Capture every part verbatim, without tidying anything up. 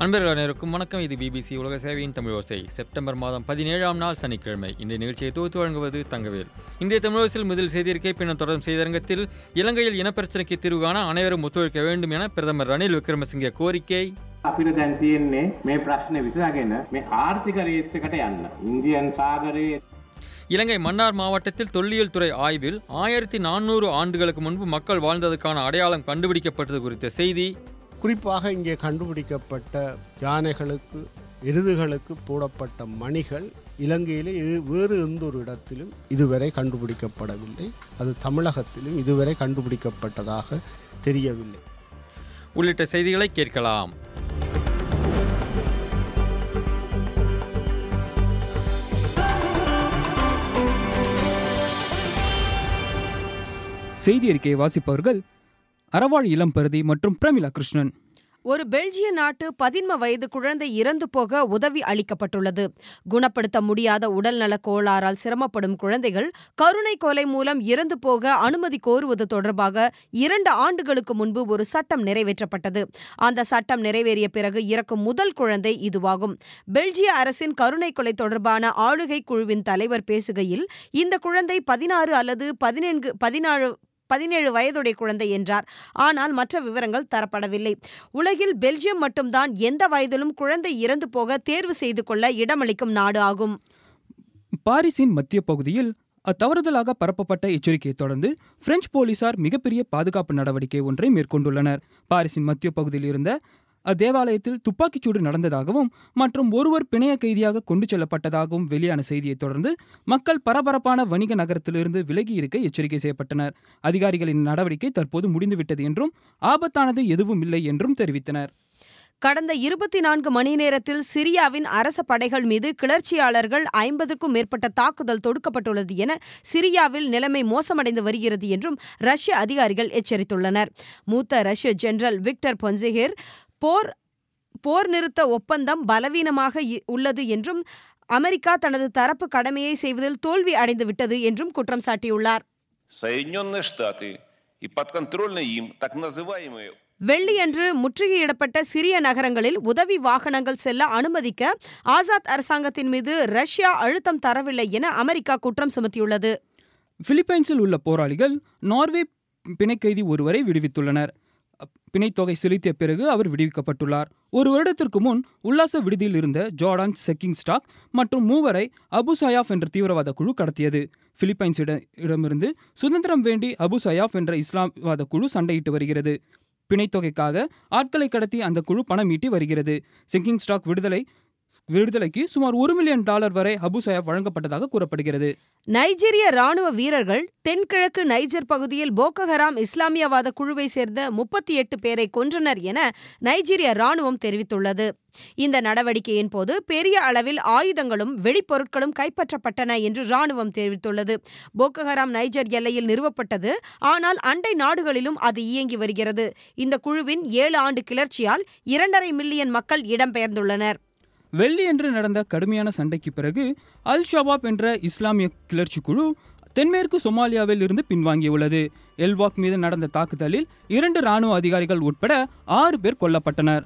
அன்பர்கள் அனைவருக்கும் வணக்கம். இது பிபிசி உலக சேவையின் தமிழ் ஓசை. செப்டம்பர் மாதம் பதினேழாம் நாள் சனிக்கிழமை. இன்றைய நிகழ்ச்சியை தொகுத்து வழங்குவது தங்கவேல். இன்றைய தமிழோசில் முதல் செய்தியிருக்கை பின்னர் தொடரும் செய்தியரங்கத்தில் இலங்கையில் இனப்பிரச்சினைக்கு தீர்வு காண அனைவரும் ஒத்துழைக்க வேண்டும் என பிரதமர் ரணில் விக்ரமசிங்கே கோரிக்கை. අපිට දැන් තියෙන්නේ මේ ප්‍රශ්නේ විසඳගෙන මේ ආර්ථික රේස් එකට යන්න. ඉන්දියන් සාගරයේ இலங்கை மன்னார் மாவட்டத்தில் தொல்லியல் துறை ஆய்வில் ஆயிரத்தி நானூறு ஆண்டுகளுக்கு முன்பு மக்கள் வாழ்ந்ததற்கான அடையாளம் கண்டுபிடிக்கப்பட்டது குறித்த செய்தி. குறிப்பாக இங்கே கண்டுபிடிக்கப்பட்ட யானைகளுக்கு எருதுகளுக்கு போடப்பட்ட மணிகள் இலங்கையிலே வேறு எந்த ஒரு இடத்திலும் இதுவரை கண்டுபிடிக்கப்படவில்லை. அது தமிழகத்திலும் இதுவரை கண்டுபிடிக்கப்பட்டதாக தெரியவில்லை. உள்ளிட்ட செய்திகளை கேட்கலாம். செய்தி அறிக்கையை வாசிப்பவர்கள் அறவாழ் இளம்பருதி மற்றும் பிரமிளா கிருஷ்ணன். ஒரு பெல்ஜிய நாட்டு பதின்ம வயது குழந்தை இறந்து போக உதவி அளிக்கப்பட்டுள்ளது. குணப்படுத்த முடியாத உடல்நலக் கோளாறால் சிரமப்படும் குழந்தைகள் கருணை கொலை மூலம் இறந்து போக அனுமதி கோருவது தொடர்பாக இரண்டு ஆண்டுகளுக்கு முன்பு ஒரு சட்டம் நிறைவேற்றப்பட்டது. அந்த சட்டம் நிறைவேறிய பிறகு இறக்கும் முதல் குழந்தை இதுவாகும். பெல்ஜிய அரசின் கருணை கொலை தொடர்பான ஆளுகை குழுவின் தலைவர் பேசுகையில், இந்த குழந்தை பதினாறு அல்லது பதினெண்டு பதினாறு பதினேழு வயதுடைய குழந்தை என்றார். ஆனால் மற்ற விவரங்கள் தரப்படவில்லை. உலகில் பெல்ஜியம் மட்டும்தான் எந்த வயதிலும் குழந்தை இறந்து போக தேர்வு செய்து கொள்ள இடமளிக்கும் நாடு ஆகும். பாரிஸின் மத்திய பகுதியில் அத்தவறுதலாக பரப்பப்பட்ட எச்சரிக்கையை தொடர்ந்து பிரெஞ்சு போலீசார் மிகப்பெரிய பாதுகாப்பு நடவடிக்கை ஒன்றை மேற்கொண்டுள்ளனர். பாரிஸின் மத்திய பகுதியில் இருந்த அத்தேவாலயத்தில் துப்பாக்கிச்சூடு நடந்ததாகவும் மற்றும் ஒருவர் பிணைய கைதியாக கொண்டு செல்லப்பட்டதாகவும் வெளியான செய்தியை தொடர்ந்து மக்கள் பரபரப்பான வணிக நகரத்திலிருந்து விலகி இருக்க எச்சரிக்கை செய்யப்பட்டனர். அதிகாரிகளின் நடவடிக்கை தற்போது முடிந்துவிட்டது என்றும் ஆபத்தானது எதுவும் இல்லை என்றும் தெரிவித்தனர். கடந்த இருபத்தி நான்கு மணி நேரத்தில் சிரியாவின் அரச படைகள் மீது கிளர்ச்சியாளர்கள் ஐம்பதுக்கும் மேற்பட்ட தாக்குதல் தொடுக்கப்பட்டுள்ளது என சிரியாவில் நிலைமை மோசமடைந்து வருகிறது என்றும் ரஷ்ய அதிகாரிகள் எச்சரித்துள்ளனர். மூத்த ரஷ்ய ஜெனரல் விக்டர் பொன்சேகர் போர் போர் நிறுத்த ஒப்பந்தம் பலவீனமாக உள்ளது என்றும் அமெரிக்கா தனது தரப்பு கடமையை செய்வதில் தோல்வி அடைந்துவிட்டது என்றும் குற்றம் சாட்டியுள்ளார். வெள்ளியன்று முற்றுகையிடப்பட்ட சிரிய நகரங்களில் உதவி வாகனங்கள் செல்ல அனுமதிக்க ஆசாத் அரசாங்கத்தின் மீது ரஷ்யா அழுத்தம் தரவில்லை என அமெரிக்கா குற்றம் சுமத்தியுள்ளது. பிலிப்பைன்ஸில் உள்ள போராளிகள் நார்வே பிணைக்கைதி ஒருவரை விடுவித்துள்ளனர். பிணைத்தொகை செலுத்திய பிறகு அவர் விடுவிக்கப்பட்டுள்ளார். ஒரு வருடத்திற்கு முன் உல்லாச விடுதியில் இருந்த ஜோர்டான் செக்கிங் ஸ்டாக் மற்றும் மூவரை அபு சயாஃப் என்ற தீவிரவாத குழு கடத்தியது. பிலிப்பைன்ஸிடமிருந்து சுதந்திரம் வேண்டி அபு சயாஃப் என்ற இஸ்லாமியவாத குழு சண்டையிட்டு வருகிறது. பிணைத்தொகைக்காக ஆட்களை கடத்தி அந்த குழு பணம் ஈட்டி வருகிறது. செக்கிங் ஸ்டாக் விடுதலை விடுதலைக்கு சுமார் ஒரு மில்லியன் டாலர் வரை அபு சயாஃப் வழங்கப்பட்டதாக கூறப்படுகிறது. நைஜீரிய ராணுவ வீரர்கள் தென்கிழக்கு நைஜர் பகுதியில் போகோ ஹராம் இஸ்லாமியவாத குழுவை சேர்ந்த முப்பத்தி எட்டு பேரை கொன்றனர் என நைஜீரிய ராணுவம் தெரிவித்துள்ளது. இந்த நடவடிக்கையின் போது பெரிய அளவில் ஆயுதங்களும் வெடிப்பொருட்களும் கைப்பற்றப்பட்டன என்று ராணுவம் தெரிவித்துள்ளது. போகோ ஹராம் நைஜர் எல்லையில் நிறுவப்பட்டது, ஆனால் அண்டை நாடுகளிலும் அது இயங்கி வருகிறது. இந்த குழுவின் ஏழு ஆண்டு கிளர்ச்சியால் இரண்டரை மில்லியன் மக்கள் இடம்பெயர்ந்துள்ளனர். வெள்ளியன்று நடந்த கடுமையான சண்டைக்கு பிறகு அல் ஷபாப் என்ற இஸ்லாமிய கிளர்ச்சி குழு தென்மேற்கு சொமாலியாவில் இருந்து பின்வாங்கியுள்ளது. எல்வாக் மீது நடந்த தாக்குதலில் இரண்டு ராணுவ அதிகாரிகள் உட்பட ஆறு பேர் கொல்லப்பட்டனர்.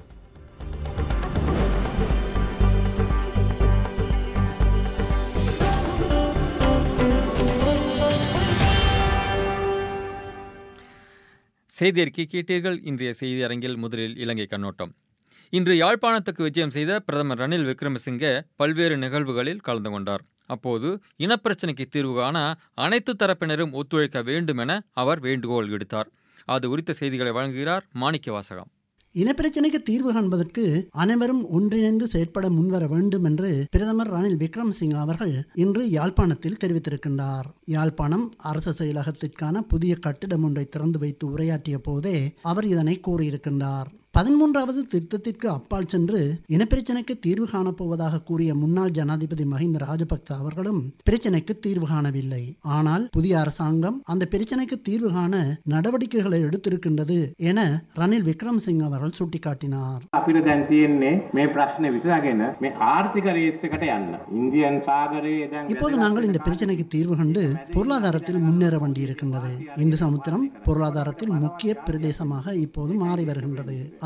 செய்தி அறிக்கை கேட்டீர்கள். இன்றைய செய்தி அரங்கில் முதலில் இலங்கை கண்ணோட்டம். இன்று யாழ்ப்பாணத்துக்கு விஜயம் செய்த பிரதமர் ரணில் விக்ரமசிங்கே பல்வேறு நிகழ்வுகளில் கலந்து கொண்டார். அப்போது இனப்பிரச்சினைக்கு தீர்வு காண அனைத்து தரப்பினரும் ஒத்துழைக்க வேண்டும் என அவர் வேண்டுகோள் விடுத்தார். அது குறித்த செய்திகளை வழங்குகிறார் மாணிக்க வாசகம். இனப்பிரச்சினைக்கு தீர்வு காண்பதற்கு அனைவரும் ஒன்றிணைந்து செயற்பட முன்வர வேண்டும் என்று பிரதமர் ரணில் விக்ரமசிங்க அவர்கள் இன்று யாழ்ப்பாணத்தில் தெரிவித்திருக்கின்றார். யாழ்ப்பாணம் அரசு செயலகத்திற்கான புதிய கட்டிடம் ஒன்றை திறந்து வைத்து உரையாற்றிய போதே அவர் இதனை கூறியிருக்கின்றார். பதிமூன்றாவது திருத்தத்திற்கு அப்பால் சென்று இனப்பிரச்சினைக்கு தீர்வு காணப்போவதாக கூறிய முன்னாள் ஜனாதிபதி மஹிந்த ராஜபக்ச அவர்களும் பிரச்சினைக்கு தீர்வு காணவில்லை. ஆனால் புதிய அரசாங்கம் அந்த பிரச்சினைக்கு தீர்வு காண நடவடிக்கைகளை எடுத்திருக்கின்றது என ரணில் விக்ரமசிங்க அவர்கள் சுட்டிக்காட்டினார். අපිට දැන් තියෙන්නේ මේ ප්‍රශ්නේ විසඳගෙන මේ ආර්ථික රේස් එකට යන්න. ඉන්දියන් සාගරයේ දැන් இப்போது நாங்கள் இந்த பிரச்சனைக்கு தீர்வு கண்டு பொருளாதாரத்தில் முன்னேற வேண்டியிருக்கின்றது. இந்து சமுத்திரம் பொருளாதாரத்தில் முக்கிய பிரதேசமாக இப்போது மாறி வருகின்றது.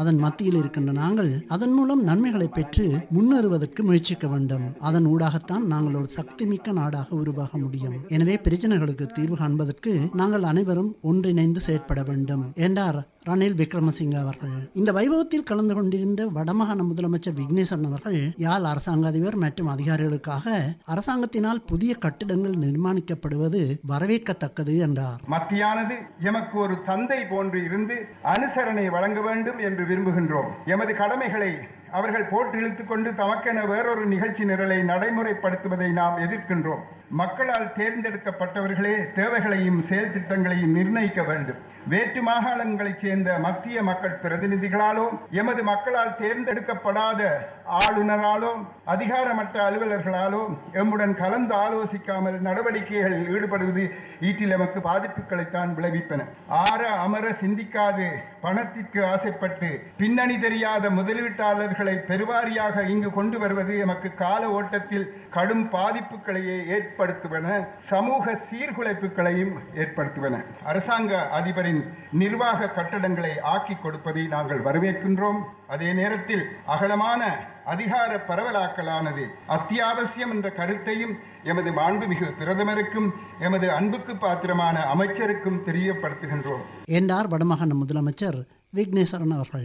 அதன் மத்தியில் இருக்கின்ற நாங்கள் அதன் மூலம் நன்மைகளை பெற்று முன்னேறுவதற்கு முயற்சிக்க வேண்டும். அதன் ஊடாகத்தான் நாங்கள் ஒரு சக்திமிக்க நாடாக உருவாக முடியும். எனவே பிரச்சனைகளுக்கு தீர்வு காண்பதற்கு நாங்கள் அனைவரும் ஒன்றிணைந்து செயற்பட வேண்டும் என்றார் ரணில் விக்ரமசிங்க அவர்கள். இந்த வைபவத்தில் கலந்து கொண்டிருந்த வடமாகாண முதலமைச்சர் விக்னேஸ்வரன் அவர்கள் யாழ் அரசாங்க அதிபர் மற்றும் அதிகாரிகளுக்காக அரசாங்கத்தினால் புதிய கட்டிடங்கள் நிர்மாணிக்கப்படுவது வரவேற்கத்தக்கது என்றார். மத்தியானது எமக்கு ஒரு தந்தை போன்று இருந்து அனுசரணை வழங்க வேண்டும் என்று விரும்புகின்றோம். எமது கடமைகளை அவர்கள் போட்டு இழுத்துக் கொண்டு தமக்கென வேறொரு நிகழ்ச்சி நிரலை நடைமுறைப்படுத்துவதை நாம் எதிர்க்கின்றோம். மக்களால் தேர்ந்தெடுக்கப்பட்டவர்களே தேவைகளையும் செயல் திட்டங்களையும் நிர்ணயிக்க வேண்டும். வேற்று மாகாணங்களைச் சேர்ந்த மத்திய மக்கள் பிரதிநிதிகளாலோ எமது மக்களால் தேர்ந்தெடுக்கப்படாத ஆளுநராலோ அதிகாரமற்ற அலுவலர்களாலோ எம்முடன் கலந்து ஆலோசிக்காமல் நடவடிக்கைகளில் ஈடுபடுவது ஈட்டில் எமக்கு பாதிப்புகளைத்தான் விளைவிப்பன. ஆற அமர சிந்திக்காது பணத்திற்கு ஆசைப்பட்டு பின்னணி தெரியாத முதலீட்டாளர்களை பெருவாரியாக இங்கு கொண்டு வருவது எமக்கு கால ஓட்டத்தில் கடும் பாதிப்புகளையே ஏற்படுத்துவன, சமூக சீர்குலைப்புகளையும் ஏற்படுத்துவன. அரசாங்க அதிபரின் நிர்வாக கட்டடங்களை ஆக்கி கொடுப்பதை நாங்கள் வரவேற்கின்றோம். அதே நேரத்தில் அகலமான அதிகார பரவலாக்கலானது அத்தியாவசியம் என்ற கருத்தையும் எமது மாண்புமிகு பிரதமருக்கும் எமது அன்புக்கு பாத்திரமான அமைச்சருக்கும் தெரியப்படுத்துகின்றோம் என்றார் வடமாகாண முதலமைச்சர் விக்னேஸ்வரன் அவர்கள்.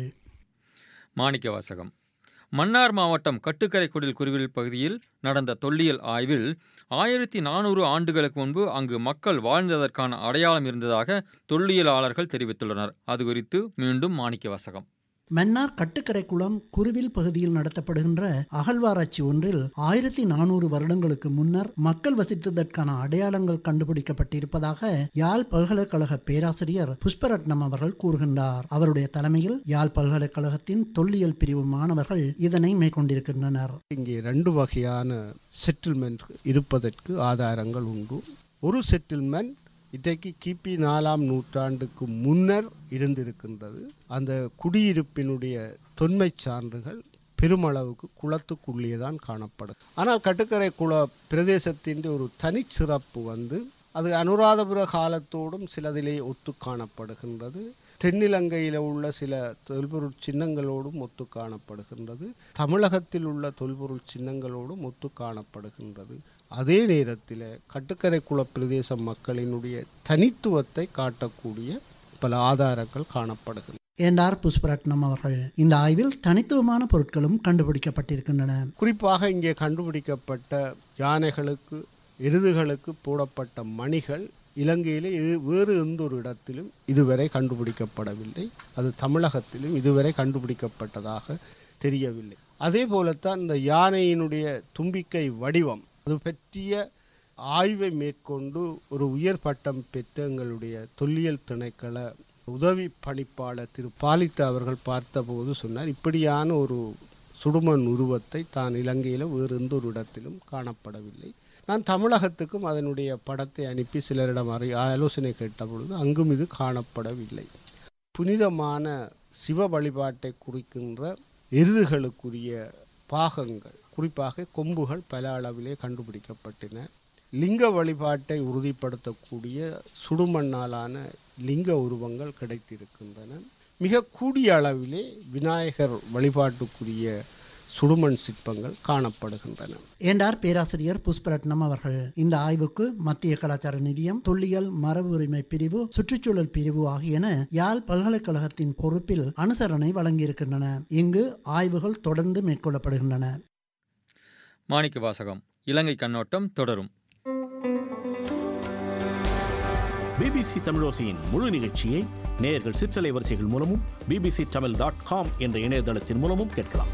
மாணிக்க வாசகம். மன்னார் மாவட்டம் கட்டுக்கரைக்குடில் குருவில் பகுதியில் நடந்த தொல்லியல் ஆய்வில் ஆயிரத்தி நானூறு ஆண்டுகளுக்கு முன்பு அங்கு மக்கள் வாழ்ந்ததற்கான அடையாளம் இருந்ததாக தொல்லியலாளர்கள் தெரிவித்துள்ளனர். அது குறித்து மீண்டும் மாணிக்க வாசகம். மன்னார் கட்டுக்கரை குளம் குருவில் பகுதியில் நடத்தப்படுகின்ற அகழ்வாராய்ச்சி ஒன்றில் ஆயிரத்தி நானூறு வருடங்களுக்கு முன்னர் மக்கள் வசித்ததற்கான அடையாளங்கள் கண்டுபிடிக்கப்பட்டிருப்பதாக யாழ் பல்கலைக்கழக பேராசிரியர் புஷ்பரட்னம் அவர்கள் கூறுகின்றார். அவருடைய தலைமையில் யாழ் பல்கலைக்கழகத்தின் தொல்லியல் பிரிவு மாணவர்கள் இதனை மேற்கொண்டிருக்கின்றனர். இங்கே ரெண்டு வகையான செட்டில்மெண்ட் இருப்பதற்கு ஆதாரங்கள் உண்டு. ஒரு செட்டில்மெண்ட் இன்றைக்கு கிபி நாலாம் நூற்றாண்டுக்கு முன்னர் இருந்திருக்கின்றது. அந்த குடியிருப்பினுடைய தொன்மை சான்றுகள் பெருமளவுக்கு குளத்துக்குள்ளே தான் காணப்படும். ஆனால் கட்டுக்கரை குள பிரதேசத்தின் ஒரு தனிச்சிறப்பு வந்து அது அனுராதபுர காலத்தோடும் சிலதிலே ஒத்து காணப்படுகின்றது. தென்னிலங்கையில் உள்ள சில தொல்பொருள் சின்னங்களோடும் ஒத்து காணப்படுகின்றது. தமிழகத்தில் உள்ள தொல்பொருள் சின்னங்களோடும் ஒத்து காணப்படுகின்றது. அதே நேரத்தில் கட்டுக்கரை குள பிரதேச மக்களினுடைய தனித்துவத்தை காட்டக்கூடிய பல ஆதாரங்கள் காணப்படுகின்றன என்றார் புஷ்பரட்னம் அவர்கள். இந்த ஆய்வில் தனித்துவமான பொருட்களும் கண்டுபிடிக்கப்பட்டிருக்கின்றன. குறிப்பாக இங்கே கண்டுபிடிக்கப்பட்ட யானைகளுக்கு எருதுகளுக்கு போடப்பட்ட மணிகள் இலங்கையிலே வேறு எந்த ஒரு இடத்திலும் இதுவரை கண்டுபிடிக்கப்படவில்லை. அது தமிழகத்திலும் இதுவரை கண்டுபிடிக்கப்பட்டதாக தெரியவில்லை. அதே போலத்தான் இந்த யானையினுடைய தும்பிக்கை வடிவம் அது பற்றிய ஆய்வை மேற்கொண்டு ஒரு உயர் பட்டம் பெற்ற எங்களுடைய தொல்லியல் திணைக்கள உதவி பணிப்பாளர் திரு பாலித்த அவர்கள் பார்த்தபோது சொன்னார், இப்படியான ஒரு சுடுமண் உருவத்தை தான் இலங்கையில் வேறு எந்த ஒரு இடத்திலும் காணப்படவில்லை. நான் தமிழகத்துக்கும் அதனுடைய படத்தை அனுப்பி சிலரிடம் அறி ஆலோசனை கேட்ட பொழுது அங்கும் இது காணப்படவில்லை. புனிதமான சிவ வழிபாட்டை குறிக்கின்ற எருதுகளுக்குரிய பாகங்கள் குறிப்பாக கொம்புகள் பல அளவிலே கண்டுபிடிக்கப்பட்டன. லிங்க வழிபாட்டை உறுதிப்படுத்தக்கூடிய சுடுமண்ணாலான லிங்க உருவங்கள் கிடைத்திருக்கின்றன. மிக கூடிய அளவிலே விநாயகர் வழிபாட்டுக்குரிய சுடுமண் சிற்பங்கள் காணப்படுகின்றன என்றார் பேராசிரியர் புஷ்பரட்னம் அவர்கள். இந்த ஆய்வுக்கு மத்திய கலாச்சார நிதியம், தொல்லியல் மரபு உரிமை பிரிவு, சுற்றுச்சூழல் பிரிவு ஆகியன யாழ் பல்கலைக்கழகத்தின் பொறுப்பில் அனுசரணை வழங்கியிருக்கின்றன. இங்கு ஆய்வுகள் தொடர்ந்து மேற்கொள்ளப்படுகின்றன. மாணிக்க வாசகம். இலங்கை கண்ணோட்டம் தொடரும். பிபிசி தமிழோசையின் முழு நிகழ்ச்சியை நேயர்கள் சிற்றலை வரிசைகள் மூலமும் பிபிசி தமிழ் டாட் காம் என்ற இணையதளத்தின் மூலமும் கேட்கலாம்.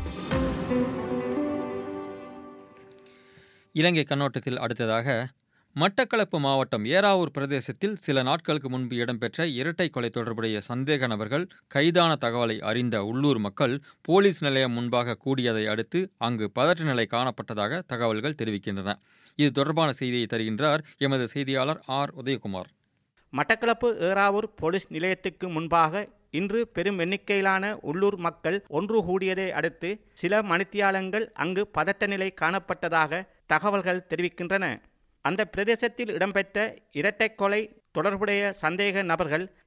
இலங்கை கண்ணோட்டத்தில் அடுத்ததாக மட்டக்களப்பு மாவட்டம் ஏறாவூர் பிரதேசத்தில் சில நாட்களுக்கு முன்பு இடம்பெற்ற இரட்டை கொலை தொடர்புடைய சந்தேக நபர்கள் கைதான தகவலை அறிந்த உள்ளூர் மக்கள் போலீஸ் நிலையம் முன்பாக கூடியதை அடுத்து அங்கு பதற்ற நிலை காணப்பட்டதாக தகவல்கள் தெரிவிக்கின்றன. இது தொடர்பான செய்தியை தருகின்றார் எமது செய்தியாளர் ஆர் உதயகுமார். மட்டக்களப்பு ஏறாவூர் போலீஸ் நிலையத்துக்கு முன்பாக இன்று பெரும் எண்ணிக்கையிலான உள்ளூர் மக்கள் ஒன்று கூடியதை அடுத்து சில மணித்தியாலங்கள் அங்கு பதட்ட நிலை காணப்பட்டதாக தகவல்கள் தெரிவிக்கின்றன. அந்த பிரதேசத்தில் இடம்பெற்ற இரட்டை கொலை தொடர்புடைய சந்தேக நபர்கள்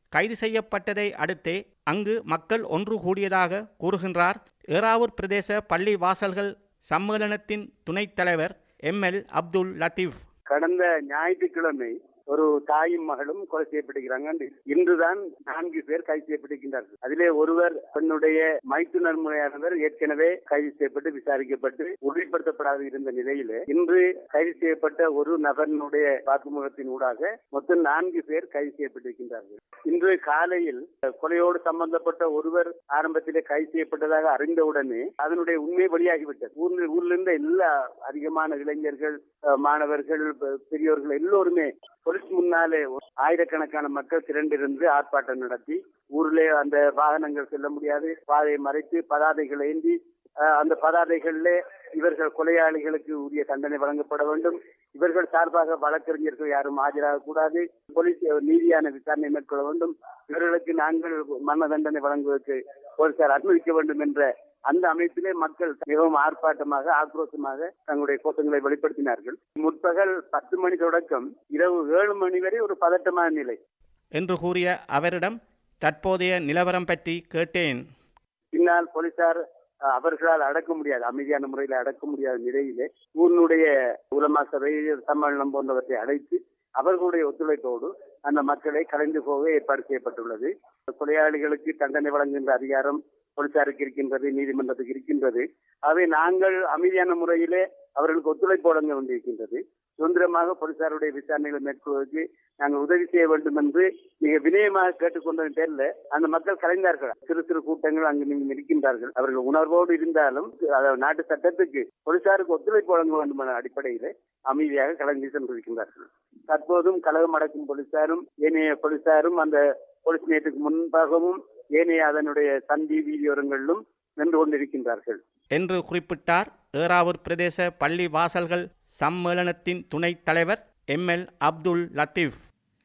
கைது செய்யப்பட்டதை அடுத்தே அங்கு மக்கள் ஒன்று கூடியதாக கூறுகின்றார் ஏறாவூர் பிரதேச பள்ளி வாசல்கள் சம்மேளனத்தின் துணைத் தலைவர் எம் எல் அப்துல் லத்தீப். கடந்த ஞாயிற்றுக்கிழமை ஒரு தாயும் மகளும் கொலை செய்யப்பட்டிருக்கிறாங்க. இன்றுதான் நான்கு பேர் கைது செய்யப்பட்டிருக்கின்றார்கள். அதிலே ஒருவர் பெண்ணுடைய மைத்துனர் முறையானவர் ஏற்கனவே கைது செய்யப்பட்டு விசாரிக்கப்பட்டு உறுதிப்படுத்தப்படாது இருந்த நிலையிலே இன்று கைது செய்யப்பட்ட ஒரு நபரினுடைய வாக்குமூலத்தின் ஊடாக மொத்தம் நான்கு பேர் கைது செய்யப்பட்டிருக்கின்றார்கள். இன்று காலையில் கொலையோடு சம்பந்தப்பட்ட ஒருவர் ஆரம்பத்திலே கைது செய்யப்பட்டதாக அறிந்தவுடனே அதனுடைய உண்மை வெளியாகிவிட்டது. ஊரில் ஊரில் இருந்த எல்லா அதிகமான இளைஞர்கள், மாணவர்கள், பெரியோர்கள் எல்லோருமே போலீஸ் முன்னாலே ஆயிரக்கணக்கான மக்கள் திரண்டிருந்து ஆர்ப்பாட்டம் நடத்தி ஊரிலே அந்த வாகனங்கள் செல்ல முடியாது, பாதையை மறைத்து பதாதைகள் ஏந்தி அந்த பதாதைகளிலே இவர்கள் கொலையாளிகளுக்கு உரிய தண்டனை வழங்கப்பட வேண்டும், இவர்கள் சார்பாக வழக்கறிஞர்கள் யாரும் ஆஜராக கூடாது, போலீஸ் நீதியான விசாரணை மேற்கொள்ள வேண்டும், இவர்களுக்கு நாங்கள் மரண தண்டனை வழங்குவதற்கு போலீசார் அனுமதிக்க வேண்டும் என்ற அந்த அமைப்பிலே மக்கள் மிகவும் ஆர்ப்பாட்டமாக ஆக்ரோஷமாக தங்களுடைய கோஷங்களை வெளிப்படுத்தினார்கள். முற்பகல் பத்து மணி தொடக்கம் இரவு ஏழு மணி வரை ஒரு பதட்டமான நிலை என்று கூறிய அவரிடம் தற்போதைய நிலவரம் பற்றி கேட்டேன். பின்னால் போலீசார் அவர்களால் அடக்க முடியாது, அமைதியான முறையில் அடக்க முடியாத நிலையிலே ஊரினுடைய உலமா சபை சம்மேளனம் போன்றவற்றை அழைத்து அவர்களுடைய ஒத்துழைப்போடு அந்த மக்களை கலைந்து போக ஏற்பாடு செய்யப்பட்டுள்ளது. கொலையாளிகளுக்கு தண்டனை வழங்குகின்ற அதிகாரம் போலீசாருக்கு இருக்கின்றது, நீதிமன்றத்துக்கு இருக்கின்றது. ஆகவே நாங்கள் அமைதியான முறையிலே அவர்களுக்கு ஒத்துழைப்பு வழங்க வேண்டியிருக்கின்றது. சுதந்திரமாக போலீசாருடைய விசாரணைகளை மேற்கொள்வதற்கு நாங்கள் உதவி செய்ய வேண்டும் என்று மிக வினயமாக கேட்டுக்கொண்டதன் பேரில் அந்த மக்கள் கலைந்தார்கள். சிறு சிறு கூட்டங்கள் அங்கு நீங்கள் இருக்கின்றார்கள். அவர்கள் உணர்வோடு இருந்தாலும் நாட்டு சட்டத்துக்கு போலீசாருக்கு ஒத்துழைப்பு வழங்க வேண்டும் என்ற அடிப்படையில் அமைதியாக கலந்து சென்றிருக்கின்றார்கள். தற்போதும் கலகம் அடக்கும் போலீசாரும் ஏனைய போலீசாரும் அந்த போலீஸ் நிலையத்துக்கு முன்பாகவும் ஏனைய அதனுடைய சந்தி வீதியோரங்களிலும் நின்று கொண்டிருக்கின்றார்கள் என்று குறிப்பிட்டார் ஏறாவூர் பிரதேச பள்ளி வாசல்கள் சம்மேளனத்தின் துணைத் தலைவர் M L Abdul Latheef.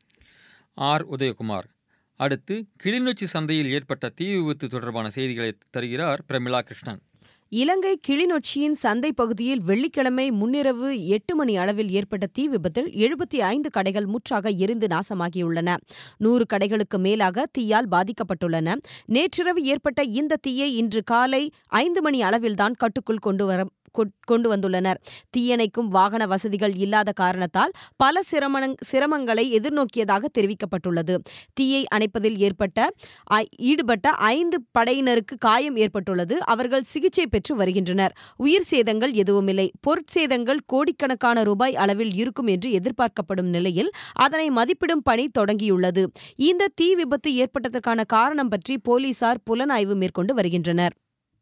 R Udayakumar. அடுத்து கிளிநொச்சி சந்தையில் ஏற்பட்ட தீ விபத்து தொடர்பான செய்திகளை தருகிறார் பிரமிளா கிருஷ்ணன். இலங்கை கிளிநொச்சியின் சந்தை பகுதியில் வெள்ளிக்கிழமை முன்னிரவு எட்டு மணி அளவில் ஏற்பட்ட தீ விபத்தில் எழுபத்தி ஐந்து கடைகள் முற்றாக எரிந்து நாசமாகியுள்ளன. நூறு கடைகளுக்கு மேலாக தீயால் பாதிக்கப்பட்டுள்ளன. நேற்றிரவு ஏற்பட்ட இந்த தீயை இன்று காலை ஐந்து மணி அளவில்தான் கட்டுக்குள் கொண்டு வர கொண்டு வந்துள்ளனர். தீயணைக்கும் வாகன வசதிகள் இல்லாத காரணத்தால் பல சிரம சிரமங்களை எதிர்நோக்கியதாக தெரிவிக்கப்பட்டுள்ளது. தீயை அணைப்பதில் ஏற்பட்ட ஈடுபட்ட ஐந்து படையினருக்கு காயம் ஏற்பட்டுள்ளது. அவர்கள் சிகிச்சை பெற்று வருகின்றனர். உயிர் சேதங்கள் எதுவுமில்லை. பொருட்சேதங்கள் கோடிக்கணக்கான ரூபாய் அளவில் இருக்கும் என்று எதிர்பார்க்கப்படும் நிலையில் அதனை மதிப்பிடும் பணி தொடங்கியுள்ளது. இந்த தீ விபத்து ஏற்பட்டதற்கான காரணம் பற்றி போலீசார் புலனாய்வு மேற்கொண்டு வருகின்றனர்.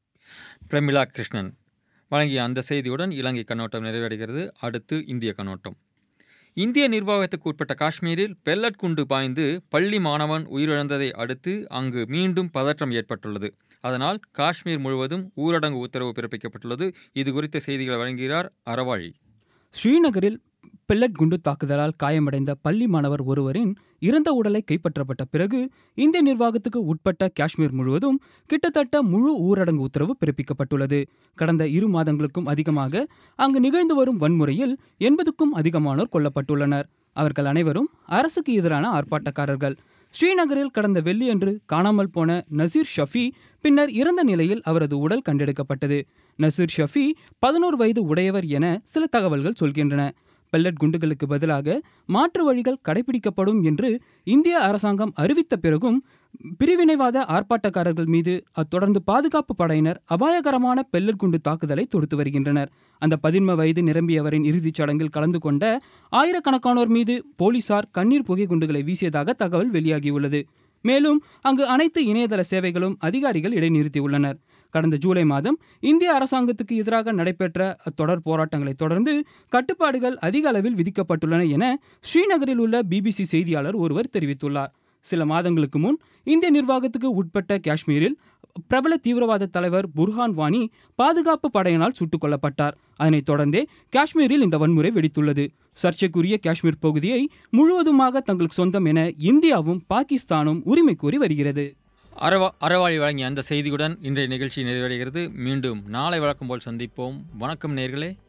பிரமிளா கிருஷ்ணன் வழங்கிய அந்த செய்தியுடன் இலங்கை கண்ணோட்டம் நிறைவடைகிறது. அடுத்து இந்திய கண்ணோட்டம். இந்திய நிர்வாகத்துக்கு உட்பட்ட காஷ்மீரில் பெல்லட் குண்டு பாய்ந்து பள்ளி மாணவன் உயிரிழந்ததை அடுத்து அங்கு மீண்டும் பதற்றம் ஏற்பட்டுள்ளது. அதனால் காஷ்மீர் முழுவதும் ஊரடங்கு உத்தரவு பிறப்பிக்கப்பட்டுள்ளது. இது குறித்த செய்திகளை வழங்குகிறார் அறவாழி. ஸ்ரீநகரில் பெல்லட் குண்டு தாக்குதலால் காயமடைந்த பள்ளி மாணவர் ஒருவரின் இறந்த உடலை கைப்பற்றப்பட்ட பிறகு இந்திய நிர்வாகத்துக்கு உட்பட்ட காஷ்மீர் முழுவதும் கிட்டத்தட்ட முழு ஊரடங்கு உத்தரவு பிறப்பிக்கப்பட்டுள்ளது. கடந்த இரு மாதங்களுக்கும் அதிகமாக அங்கு நிகழ்ந்து வரும் வன்முறையில் எண்பதுக்கும் அதிகமானோர் கொல்லப்பட்டுள்ளனர். அவர்கள் அனைவரும் அரசுக்கு எதிரான ஆர்ப்பாட்டக்காரர்கள். ஸ்ரீநகரில் கடந்த வெள்ளியன்று காணாமல் போன நசீர் ஷஃபி பின்னர் இறந்த நிலையில் அவரது உடல் கண்டெடுக்கப்பட்டது. நசீர் ஷஃபி பதினோரு வயது உடையவர் என சில தகவல்கள் சொல்கின்றன. பெல்லட் குண்டுகளுக்கு பதிலாக மாற்று வழிகள் கடைபிடிக்கப்படும் என்று இந்திய அரசாங்கம் அறிவித்த பிறகும் பிரிவினைவாத ஆர்ப்பாட்டக்காரர்கள் மீது அத்தொடர்ந்து பாதுகாப்பு படையினர் அபாயகரமான பெல்லட் குண்டு தாக்குதலை தொடுத்து வருகின்றனர். அந்த பதின்ம வயது நிரம்பியவரின் இறுதிச் சடங்கில் கலந்து கொண்ட ஆயிரக்கணக்கானோர் மீது போலீசார் கண்ணீர் புகை குண்டுகளை வீசியதாக தகவல் வெளியாகியுள்ளது. மேலும் அங்கு அனைத்து இணையதள சேவைகளும் அதிகாரிகள் இடைநிறுத்தியுள்ளனர். கடந்த ஜூலை மாதம் இந்திய அரசாங்கத்துக்கு எதிராக நடைபெற்ற தொடர் போராட்டங்களை தொடர்ந்து கட்டுப்பாடுகள் அதிக அளவில் விதிக்கப்பட்டுள்ளன என ஸ்ரீநகரில் உள்ள பிபிசி செய்தியாளர் ஒருவர் தெரிவித்துள்ளார். சில மாதங்களுக்கு முன் இந்திய நிர்வாகத்துக்கு உட்பட்ட காஷ்மீரில் பிரபல தீவிரவாத தலைவர் புர்ஹான் வானி பாதுகாப்பு படையினால் சுட்டுக் கொல்லப்பட்டார். அதனைத் தொடர்ந்தே காஷ்மீரில் இந்த வன்முறை வெடித்துள்ளது. சர்ச்சைக்குரிய காஷ்மீர் பகுதியை முழுவதுமாக தங்களுக்கு சொந்தம் என இந்தியாவும் பாகிஸ்தானும் உரிமை கோரி வருகிறது. அறவா அறவாழி வழங்கிய அந்த செய்தியுடன் இன்றைய நிகழ்ச்சி நிறைவடைகிறது. மீண்டும் நாளை வழக்கம் போல் சந்திப்போம். வணக்கம் நேயர்களே.